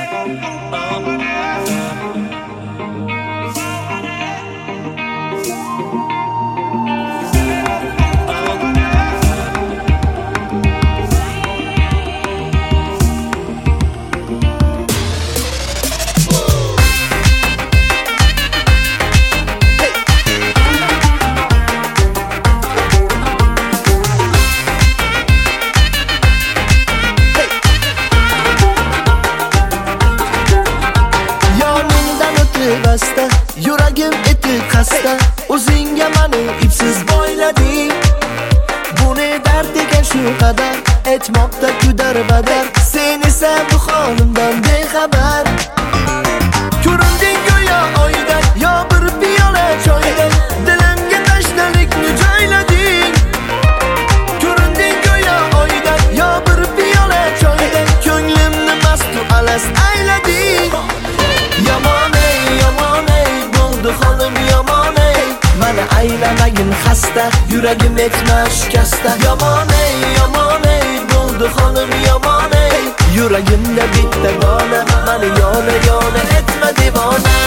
Yuragim eti qasda, o'zingga mani ipsiz boylading. Bu ne dard ekan shu qadar, aytmoqda kudar badar. Sen esa bu holimdan bexabar. Ko'rinding go'yo oyda, yo bir piyola choyda, dilimga tashnalikni joylading. Ko'rinding go'yo oyda, yo bir piyola choyda, ko'nglimni mastu alas aylading. Yomon bo'ldi holim yomon ey, mani aylamagin xasta, yuragim etma shikasta. Yomon ey, bo'ldi holim yomon ey, yuragimda bitta gona, mani yona etma devona.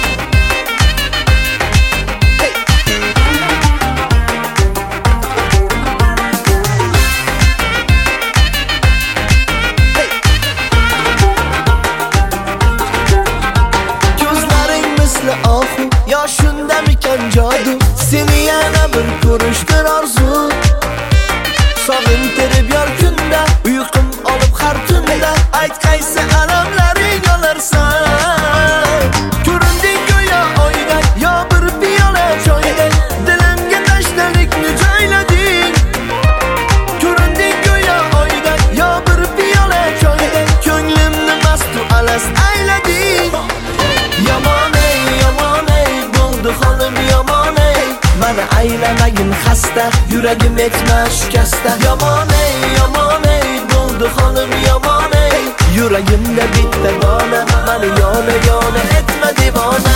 Ya shundamikan jodu, seni yana bir ko'rishdir orzu. Sog'intirib yor kunda, uyqum olib har tunda, ayt qaysi alamlaring olarsan. Ko'rinding go'yo oyda, yo bir piyola choyda, dilimga tashnalikni joylading. Ko'rinding go'yo oyda, yo bir piyola choyda, ko'nglimni mastu alas aylading. Yomon bo'ldi holim yomon ey, mani aylamagin xasta, yuragim etma shikasta. Yomon ey, bo'ldi holim yomon ey, yuragimda bitta gona, mani yona etma devona.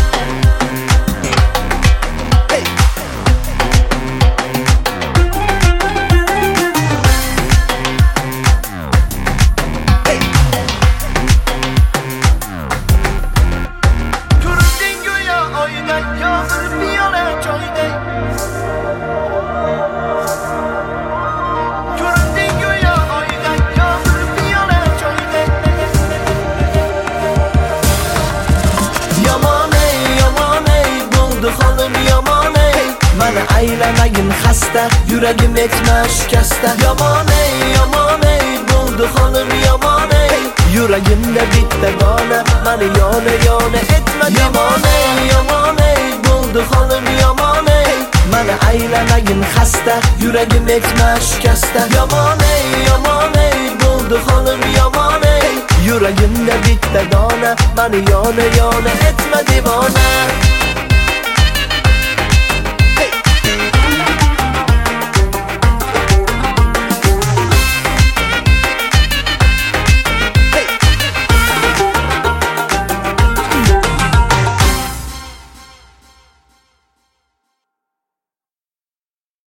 Aylamagin xasta, yuragim etma shikasta. Yomon ey, bo'ldi holim yomon ey, yuragimda bitta gona, mani yona etma devona. Yomon ey, bo'ldi holim yomon ey, mani aylamagin xasta, yuragim etma shikasta. Yomon ey, bo'ldi holim yomon ey, yuragimda bitta gona, mani yona etma devona.